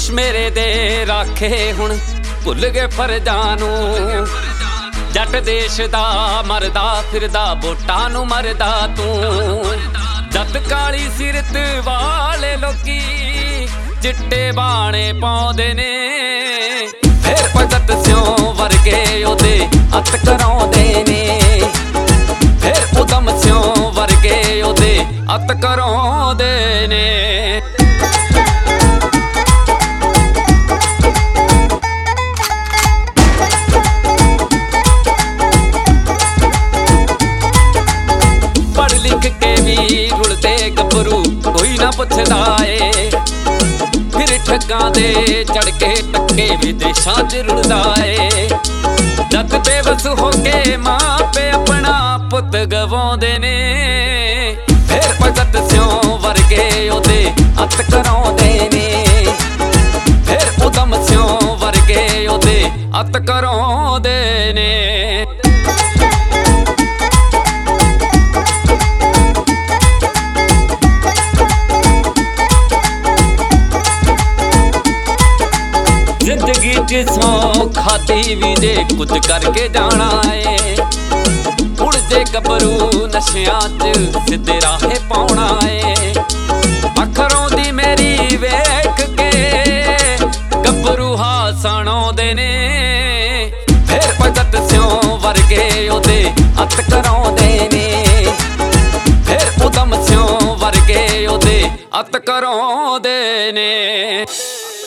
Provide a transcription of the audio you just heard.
ਦੇਸ਼ ਮੇਰੇ ਦੇ ਰਾਖੇ ਹੁਣ ਭੁੱਲ ਗਏ ਫਰਜ਼ਾਂ ਨੂੰ। ਜੱਟ ਦੇਸ਼ ਦਾ ਮਰਦਾ ਫਿਰਦਾ ਵੋਟਾਂ ਨੂੰ ਮਰਦਾ ਤੂੰ। ਜੱਟ ਕਾਲੀ ਸਿਰਤ ਵਾਲੇ ਲੋਕੀ ਚਿੱਟੇ ਬਾਣੇ ਪਾਉਂਦੇ ਨੇ, ਫੇਰ ਭਗਤ ਸਿਉਂ ਵਰਗੇ ਉਹਦੇ ਹੱਥ ਕਰਾਉਂਦੇ ਨੇ। ਫੇਰ ਉਦਮ ਸਿਉਂ ਵਰਗੇ ਉਹਦੇ ਹੱਥ ਕਰਾਉਂਦੇ ਨੇ। ਪੜ੍ਹ ਲਿਖ ਕੇ ਵੀ ਰੁਲਦੇ ਗੱਭਰੂ ਕੋਈ ਨਾ ਪੁੱਛਦਾ ਏ। ਫਿਰ ਠੱਗਾਂ ਦੇ ਚੜ ਕੇ ਟੱਕੇ ਵਿਦੇਸ਼ਾਂ 'ਚ ਰੁਲਦਾ ਏ। ਜਦ ਬੇਵਸ ਹੋ ਕੇ ਮਾਪੇ ਆਪਣਾ ਪੁੱਤ ਗਵਾਉਂਦੇ ਨੇ, ਫੇਰ ਭਗਤ ਸਿਉਂ ਵਰਗੇ ਉਹਦੇ ਹੱਥ ਕਰਾਉਂਦੇ ਨੇ। ਫੇਰ ਉਦਮ ਸਿਉਂ ਵਰਗੇ ਉਹਦੇ ਹੱਥ ਕਰਾਉਂਦੇ ਨੇ। ਜ਼ਿੰਦਗੀ 'ਚ ਸੌ ਖਾਦੀ ਵੀ ਜੇ ਕੁਝ ਕਰਕੇ ਜਾਣਾ ਏ। ਹੁਣ ਜੇ ਗੱਭਰੂ ਨਸ਼ਿਆਂ 'ਚ ਸਿੱਧੇ ਰਾਹੇ ਪਾਉਣਾ ਏ। ਅੱਖਰੋਂ ਦੀ ਮੇਰੀ ਵੇਖ ਕੇ ਗੱਭਰੂ ਹਾਸਣ ਆਉਂਦੇ ਨੇ, ਫੇਰ ਭਗਤ ਸਿਉਂ ਵਰਗੇ ਉਹਦੇ ਹੱਥ ਕਰਾਉਂਦੇ ਨੇ। ਫੇਰ ਉਦਮ ਸਿਉਂ ਵਰਗੇ ਉਹਦੇ ਹੱਥ ਕਰਾਉਂਦੇ ਨੇ।